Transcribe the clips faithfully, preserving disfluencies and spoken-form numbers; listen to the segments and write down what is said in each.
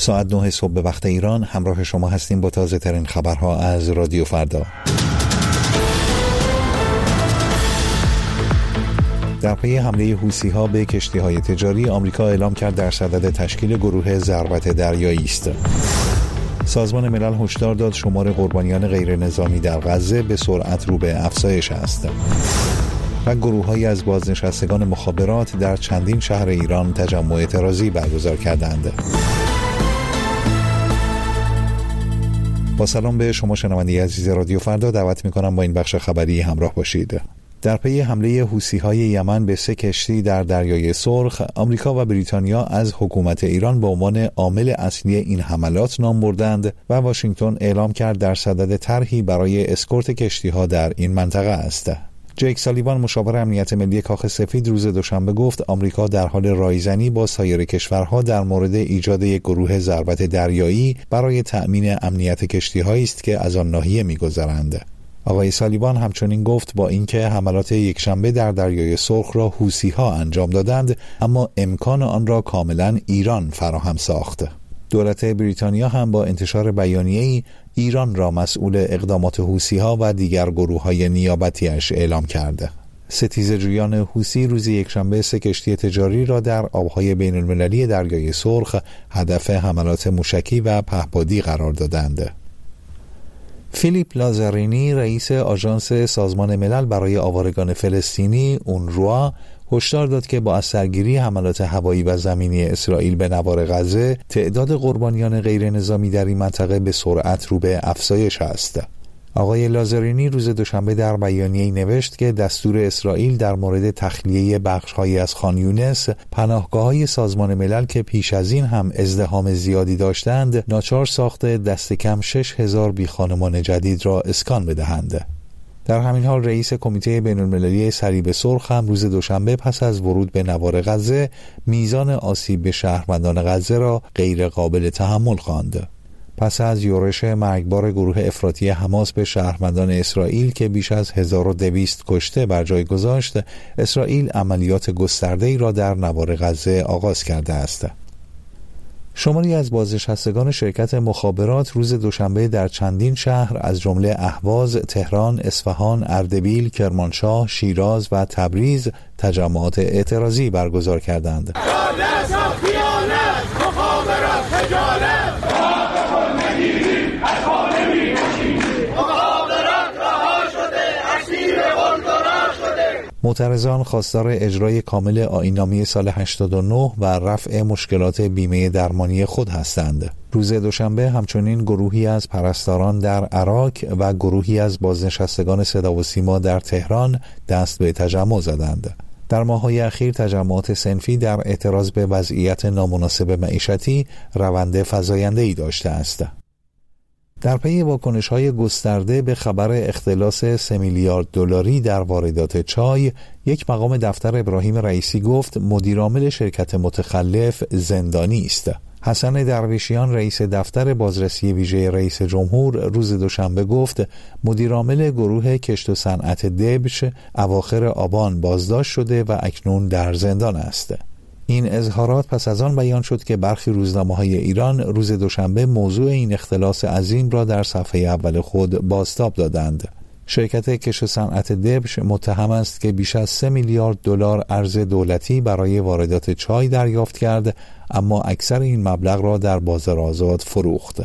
ساعت نه صبح به وقت ایران همراه شما هستیم با تازه ترین خبرها از رادیو فردا. در پی حمله حوثی‌ها به کشتی‌های تجاری، آمریکا اعلام کرد در صدد تشکیل گروه ضربت دریایی است. سازمان ملل هشدار داد شمار قربانیان غیر نظامی در غزه به سرعت رو به افزایش است. و گروه‌هایی از بازنشستگان مخابرات در چندین شهر ایران تجمع اعتراضی برگزار کردند. با سلام به شما شنونده عزیز رادیو فردا، دعوت می‌کنم با این بخش خبری همراه باشید. در پی حمله حوثی‌های یمن به سه کشتی در دریای سرخ، آمریکا و بریتانیا از حکومت ایران به عنوان عامل اصلی این حملات نام بردند و واشنگتن اعلام کرد در صدد طرحی برای اسکورت کشتی‌ها در این منطقه است. جیک سالیوان، مشاور امنیت ملی کاخ سفید، روز دوشنبه گفت آمریکا در حال رایزنی با سایر کشورها در مورد ایجاد یک گروه ضربت دریایی برای تأمین امنیت کشتی‌هایی است که از آن ناحیه می‌گذرند. آقای سالیوان همچنین گفت با اینکه حملات یکشنبه در دریای سرخ را حوثی‌ها انجام دادند، اما امکان آن را کاملا ایران فراهم ساخت. دولت بریتانیا هم با انتشار بیانیه‌ای ایران را مسئول اقدامات حوثی‌ها و دیگر گروه‌های نیابتی‌اش اعلام کرد. ستیزه‌جویان حوثی روز یکشنبه سه کشتی تجاری را در آبهای بین‌المللی دریای سرخ هدف حملات موشکی و پهپادی قرار دادند. فیلیپ لازارینی، رئیس آژانس سازمان ملل برای آوارگان فلسطینی اونروا، هشدار داد که با از سرگیری حملات هوایی و زمینی اسرائیل به نوار غزه، تعداد قربانیان غیر نظامی در این منطقه به سرعت رو به افزایش است. آقای لازارینی روز دوشنبه در بیانیه‌ای نوشت که دستور اسرائیل در مورد تخلیه بخش‌هایی از خان یونس، پناهگاه‌های سازمان ملل که پیش از این هم ازدحام زیادی داشتند، ناچار ساخته دست کم شش هزار بیخانمان جدید را اسکان بدهند. در همین حال رئیس کمیته بین‌المللی صلیب سرخ هم روز دوشنبه پس از ورود به نوار غزه، میزان آسیب به شهروندان غزه را غیر قابل تحمل خواند. پس از یورش مرگبار گروه افراطی حماس به شهروندان اسرائیل که بیش از هزار و دویست کشته بر جای گذاشت، اسرائیل عملیات گسترده‌ای را در نوار غزه آغاز کرده است. شماری از بازنشستگان شرکت مخابرات روز دوشنبه در چندین شهر از جمله اهواز، تهران، اصفهان، اردبیل، کرمانشاه، شیراز و تبریز تجمعات اعتراضی برگزار کردند. معترضان خواستار اجرای کامل آیین‌نامه سال هشتاد و نه و رفع مشکلات بیمه درمانی خود هستند. روز دوشنبه همچنین گروهی از پرستاران در عراق و گروهی از بازنشستگان صدا و سیما در تهران دست به تجمع زدند. در ماه‌های اخیر تجمعات صنفی در اعتراض به وضعیت نامناسب معیشتی روند فزاینده‌ای داشته است. در پی واکنش‌های گسترده به خبر اختلاس سه میلیارد دلاری در واردات چای، یک مقام دفتر ابراهیم رئیسی گفت مدیرعامل شرکت متخلف زندانی است. حسن درویشیان، رئیس دفتر بازرسی ویژه رئیس جمهور، روز دوشنبه گفت مدیرعامل گروه کشت و صنعت دبش اواخر آبان بازداشت شده و اکنون در زندان است. این اظهارات پس از آن بیان شد که برخی روزنامه‌های ایران روز دوشنبه موضوع این اختلاس عظیم را در صفحه اول خود بازتاب دادند. شرکت کشت و صنعت دبش متهم است که بیش از سه میلیارد دلار ارز دولتی برای واردات چای دریافت کرد، اما اکثر این مبلغ را در بازار آزاد فروخت.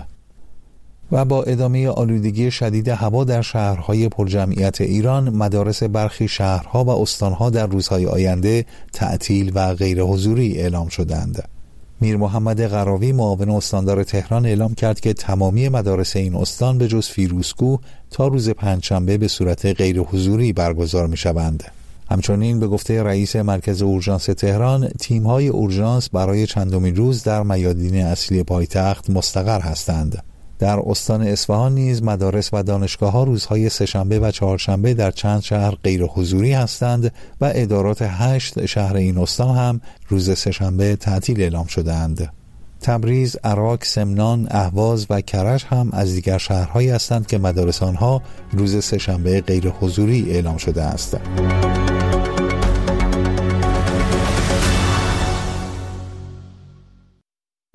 و با ادامه آلودگی شدید هوا در شهرهای پرجمعیت ایران، مدارس برخی شهرها و استانها در روزهای آینده تعطیل و غیر حضوری اعلام شدند. میر محمد قراوی، معاون استاندار تهران، اعلام کرد که تمامی مدارس این استان به جز فیروزکوه تا روز پنجشنبه به صورت غیر حضوری برگزار می شوند. همچنین به گفته رئیس مرکز اورژانس تهران، تیم‌های اورژانس برای چندمین روز در میادین اصلی پایتخت مستقر هستند. در استان اصفهان نیز مدارس و دانشگاه‌ها روزهای سه‌شنبه و چهارشنبه در چند شهر غیر حضوری هستند و ادارات هشت شهر این استان هم روز سه‌شنبه تعطیل اعلام شده‌اند. تبریز، عراق، سمنان، اهواز و کرج هم از دیگر شهرهایی هستند که مدارس آنها روز سه‌شنبه غیر حضوری اعلام شده است.